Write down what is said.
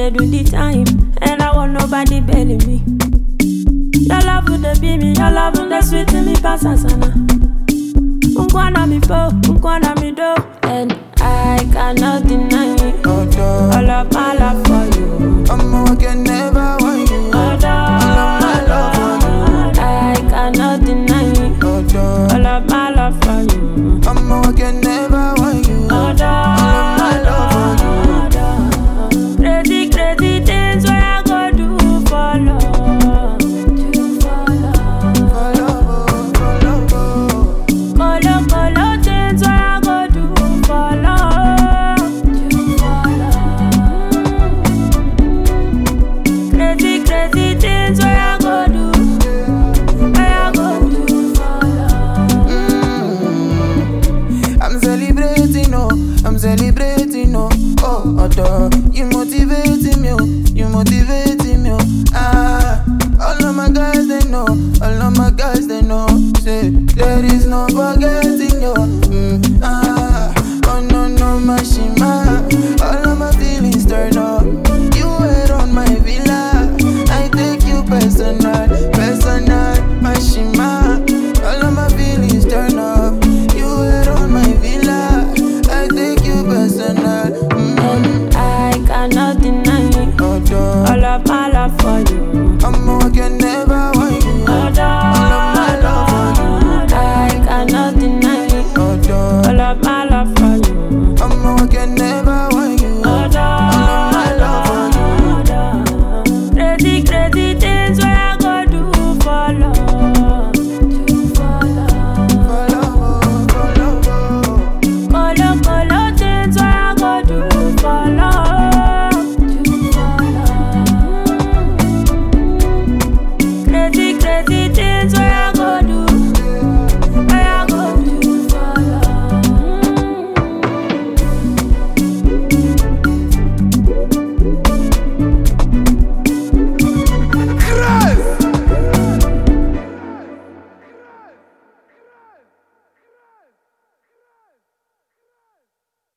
they do the time, and I want nobody belling me. Your love would be me, your love would be sweet to me, pass sana. Unkwana mi po, unkwana mi do, and I cannot deny it. All of my love.